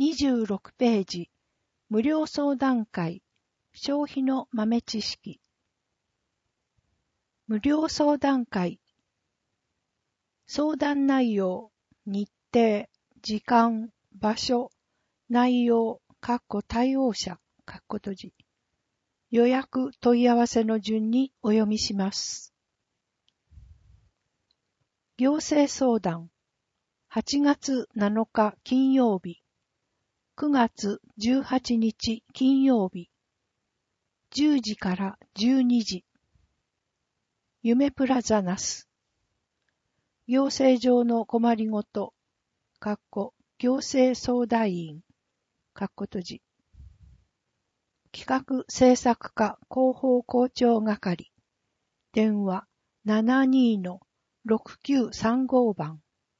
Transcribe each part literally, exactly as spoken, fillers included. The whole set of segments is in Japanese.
にじゅうろくページ、無料相談会、消費の豆知識。無料相談会。相談内容、日程、時間、場所、内容、かっこ対応者、かっこ閉じ。予約問い合わせの順にお読みします。行政相談。はちがつなのか金曜日。くがつじゅうはちにち金曜日。じゅうじからじゅうにじ。夢プラザ那須。行政上の困りごと、かっこ行政相談員、かっこ閉じ。企画制作課広報校長係。電話 ななにーのろくきゅうさんご 番。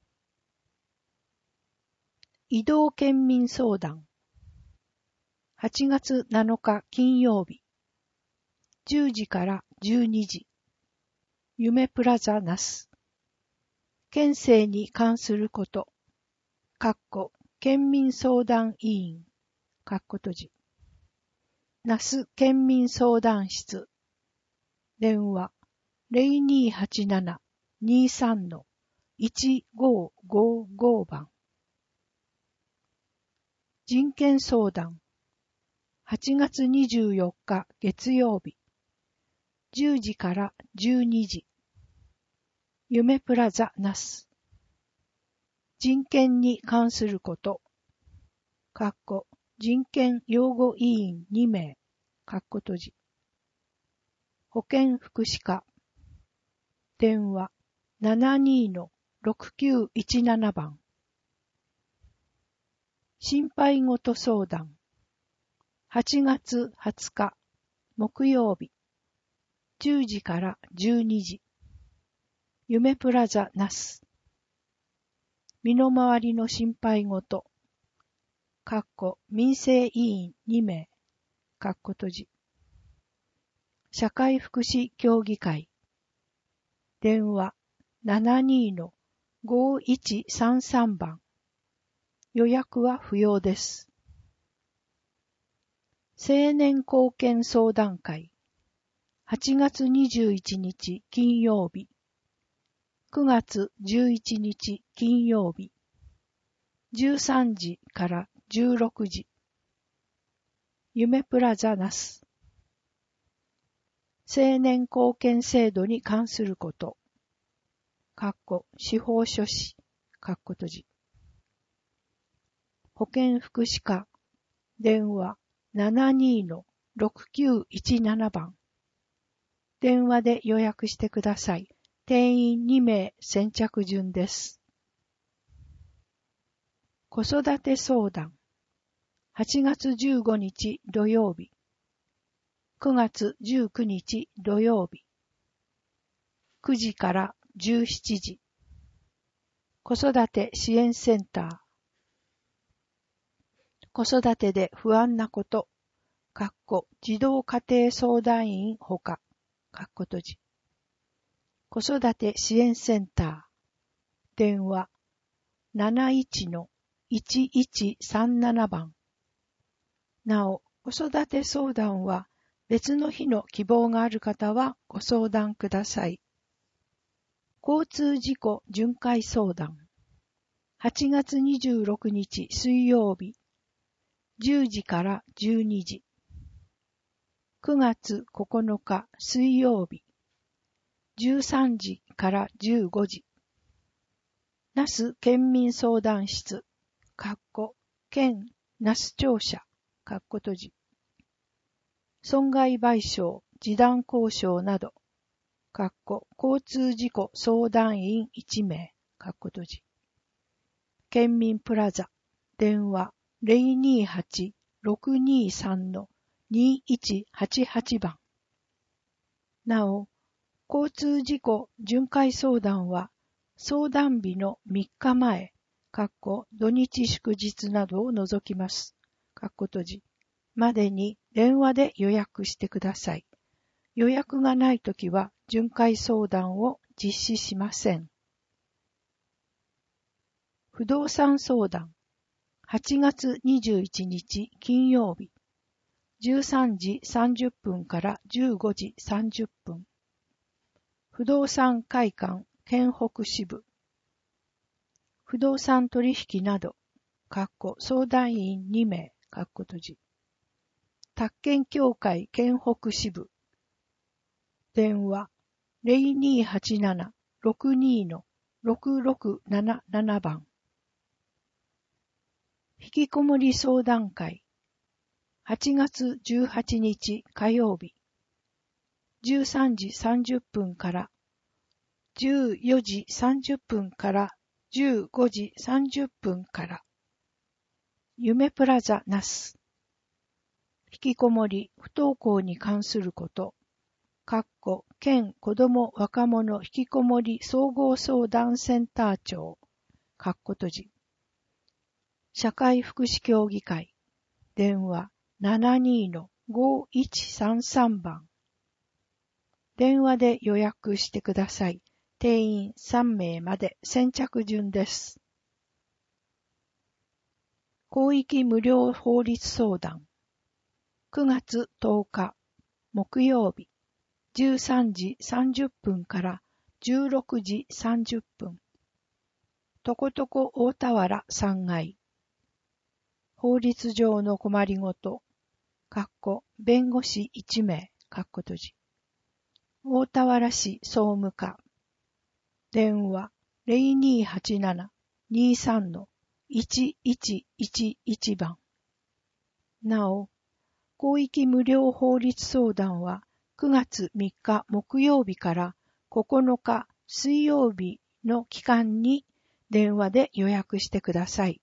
移動県民相談。はちがつなのか金曜日。じゅうじからじゅうにじ。夢プラザ那須。県政に関すること。かっこ県民相談委員。かっこ閉じ。那須県民相談室。電話 ゼロにーはちなな にーさん のいちごーごーご 番。人権相談。はちがつにじゅうよっか月曜日。じゅうじからじゅうにじ。夢プラザ那須。人権に関すること。かっこ人権擁護委員にめい。かっこ閉じ。保健福祉課。電話 ななにーのろくきゅういちなな 番。心配ごと相談。はちがつはつか木曜日。じゅうじからじゅうにじ。夢プラザ那須。身の回りの心配ごと。かっこ民生委員にめい。かっこ閉じ。社会福祉協議会。電話 ななにーのごーいちさんさん 番。予約は不要です。青年貢献相談会。はちがつにじゅういちにち金曜日。くがつじゅういちにち金曜日。じゅうさんじからじゅうろくじ。夢プラザ那須。青年貢献制度に関すること。かっこ司法書士。かっこ閉じ。保健福祉課。電話 ななにーのろくきゅういちなな 番。電話で予約してください。定員にめい先着順です。子育て相談。はちがつじゅうごにち土曜日。くがつじゅうくにち土曜日。くじからじゅうしちじ。子育て支援センター。子育てで不安なこと。かっこ児童家庭相談員ほか。かっこ閉じ。子育て支援センター。電話 なないちのいちいちさんなな 番。なお、子育て相談は別の日の希望がある方はご相談ください。交通事故巡回相談。はちがつにじゅうろくにち水曜日。じゅうじからじゅうにじ。くがつここのか水曜日。じゅうさんじからじゅうごじ。那須県民相談室。かっこ県那須庁舎。かっこ閉じ。損害賠償、示談交渉など。かっこ交通事故相談員いちめい。かっこ閉じ。県民プラザ。電話 ゼロにーはちろくにーさんのにいちはちはち 番。なお、交通事故巡回相談は相談日のみっかまえ、かっこ土日祝日などを除きます。かっこ閉じ。までに電話で予約してください。予約がないときは巡回相談を実施しません。不動産相談。 はちがつにじゅういちにち金曜日、じゅうさんじさんじゅっぷんからじゅうごじさんじゅっぷん。不動産会館県北支部。不動産取引など、かっこ相談員にめい、かっこ閉じ。宅建協会県北支部。電話ゼロにーはちなな ろくにー ろくろくなななな 番。引きこもり相談会。はちがつじゅうはちにち火曜日。じゅうさんじさんじゅっぷんからじゅうよじさんじゅっぷんからじゅうごじさんじゅっぷんから。夢プラザ那須。引きこもり、不登校に関すること。かっこ県子ども若者引きこもり総合相談センター長。かっこ閉じ。社会福祉協議会。電話ななにー ごいちさんさん 番。電話で予約してください。定員さんめいまで先着順です。広域無料法律相談。くがつとおか木曜日。じゅうさんじさんじゅっぷんからじゅうろくじさんじゅっぷん。とことこ大田原さんがい。法律上の困りごと。かっこ弁護士いちめい。かっこ閉じ。大田原市総務課。電話ゼロにーはちなな にーさん いちいちいちいち 番。なお、広域無料法律相談はくがつみっか木曜日からここのか水曜日の期間に電話で予約してください。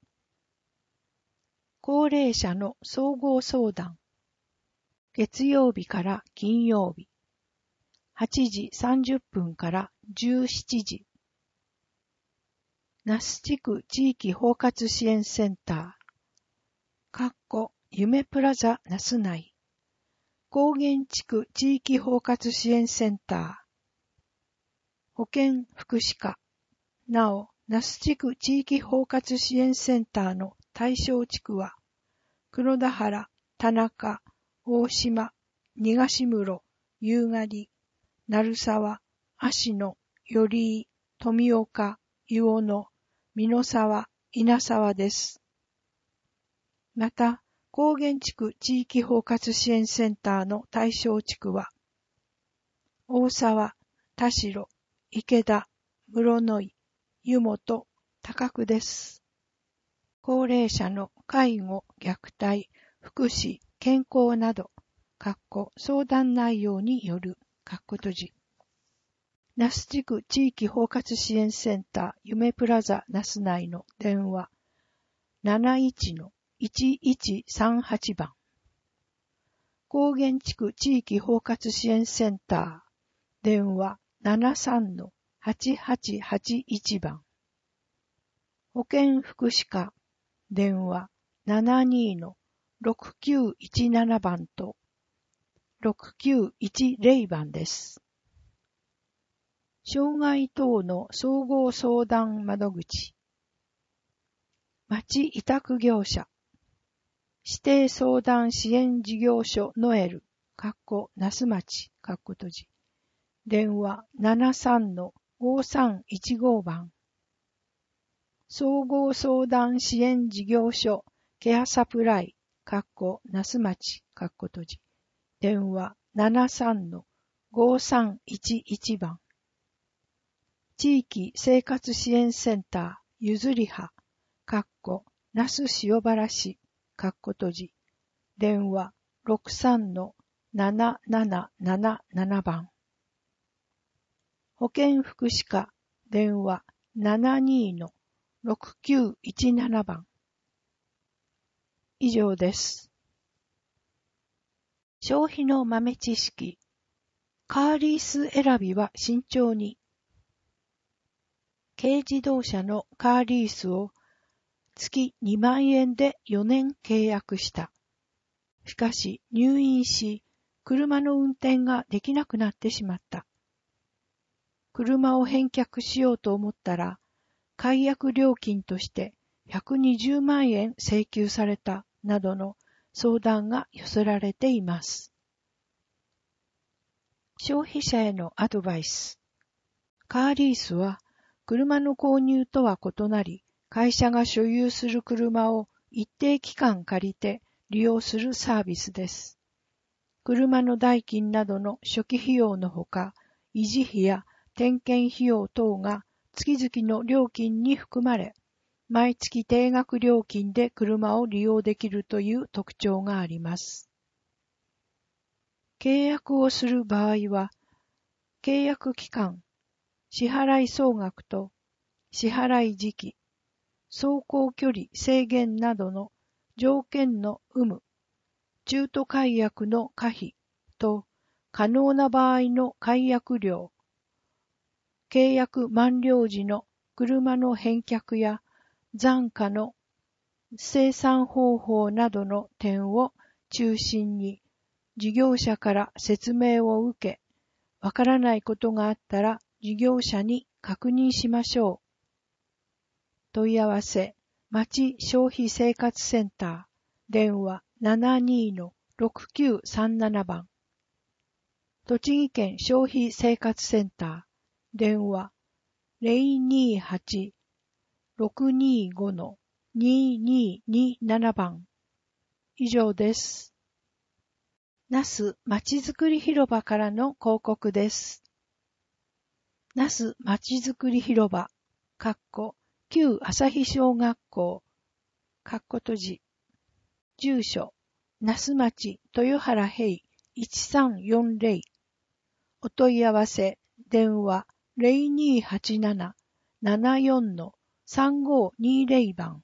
高齢者の総合相談。月曜日から金曜日。はちじさんじゅっぷんからじゅうしちじ。那須地区地域包括支援センター。かっこ夢プラザ那須内。高原地区地域包括支援センター。保健福祉課。なお、那須地区地域包括支援センターの対象地区は、黒田原、田中、大島、東室、夕張、鳴沢、芦野、寄居、富岡、湯尾野、美濃沢、稲沢です。また、高原地区地域包括支援センターの対象地区は、大沢、田代、池田、室野井、湯本、高久です。高齢者の介護、虐待、福祉、健康など、かっこ相談内容による、かっこ閉じ。那須地区地域包括支援センター夢プラザ那須内の電話なないちのいちいちさんはち 番。高原地区地域包括支援センター電話ななさんのはちはちはちいち 番。保健福祉課電話ななにのろくきゅういちなな 番とろくきゅういちゼロ番です。障害等の総合相談窓口。町委託業者。指定相談支援事業所ノエル、かっこ那須町、かっこ閉じ。電話ななさんのごさんいちご 番。総合相談支援事業所ケアサプライ、かっこ那須町、かっこ閉じ。電話ななさんのごさんいちいち 番。地域生活支援センターゆずりは、かっこ那須塩原市、かっこ閉じ。電話ろくさんのなななななななな 番。保健福祉課電話ななにのろくきゅういちなな 番。以上です。消費の豆知識。カーリース選びは慎重に。軽自動車のカーリースを月にまんえんでよねん契約した。しかし入院し、車の運転ができなくなってしまった。車を返却しようと思ったら、解約料金としてひゃくにじゅうまんえん請求されたなどの相談が寄せられています。消費者へのアドバイス。カーリースは車の購入とは異なり、会社が所有する車を一定期間借りて利用するサービスです。車の代金などの初期費用のほか、維持費や点検費用等が月々の料金に含まれ、毎月定額料金で車を利用できるという特徴があります。契約をする場合は、契約期間、支払い総額と支払い時期、走行距離制限などの条件の有無、中途解約の可否と可能な場合の解約料、契約満了時の車の返却や残価の清算方法などの点を中心に事業者から説明を受け、わからないことがあったら事業者に確認しましょう。問い合わせ、町消費生活センター、電話 ななにーのろくきゅうさんなな 番。栃木県消費生活センター、電話 ゼロにーはち ろくにーご のにーにーにーなな 番。以上です。那須まちづくり広場からの広告です。那須まちづくり広場、かっこ旧朝日小学校、かっこ閉じ。住所、那須町豊原平いちさんよんゼロ。お問い合わせ、電話 ゼロにーはちなな ななよん のさんごーにーゼロ 番。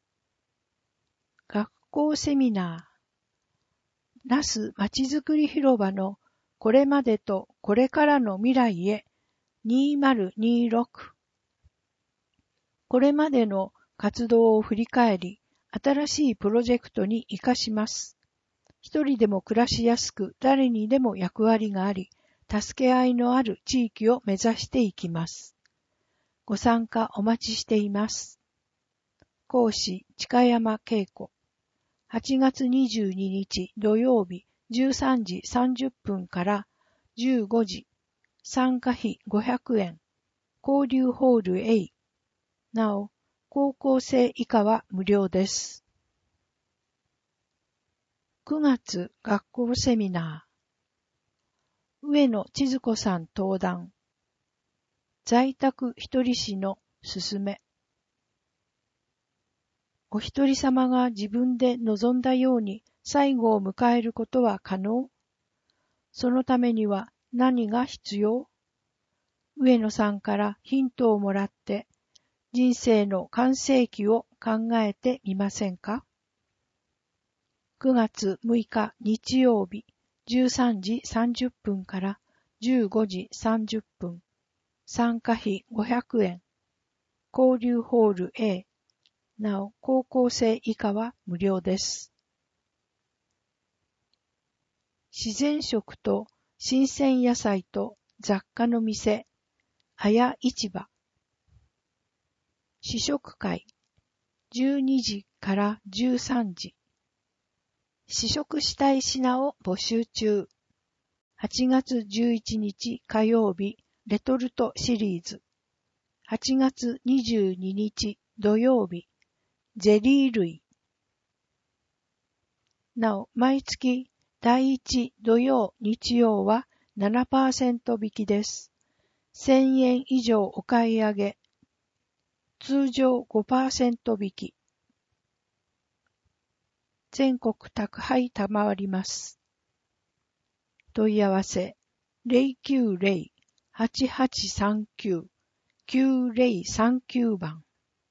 学校セミナー。那須まちづくり広場のこれまでとこれからの未来へにせんにじゅうろく。これまでの活動を振り返り、新しいプロジェクトに生かします。一人でも暮らしやすく、誰にでも役割があり、助け合いのある地域を目指していきます。ご参加お待ちしています。講師、近山恵子。はちがつにじゅうににち土曜日じゅうさんじさんじゅっぷんからじゅうごじ。参加費ごひゃくえん。交流ホール A。なお、高校生以下は無料です。くがつ学校セミナー。上野千鶴子さん登壇。在宅一人死のすすめ。お一人様が自分で望んだように最後を迎えることは可能？そのためには何が必要？上野さんからヒントをもらって人生の完成期を考えてみませんか？くがつむいか日曜日じゅうさんじさんじゅっぷんからじゅうごじさんじゅっぷん。参加費ごひゃくえん。交流ホール A。なお、高校生以下は無料です。自然食と新鮮野菜と雑貨の店、あや市場。試食会、じゅうにじからじゅうさんじ。試食したい品を募集中。はちがつじゅういちにち火曜日、レトルトシリーズ。はちがつにじゅうににち土曜日、ゼリー類。なお、毎月だいいち土曜、日曜は ななパーセント 引きです。せんえん以上お買い上げ。通常 ごパーセント 引き。全国宅配賜ります。問い合わせ ゼロきゅうゼロ はちはちさんきゅう きゅうゼロさんきゅう 番。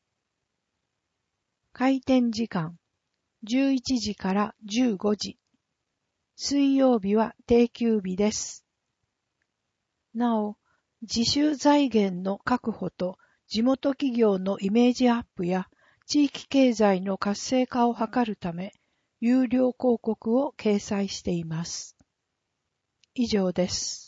開店時間じゅういちじからじゅうごじ。水曜日は定休日です。なお、自主財源の確保と地元企業のイメージアップや地域経済の活性化を図るため、有料広告を掲載しています。以上です。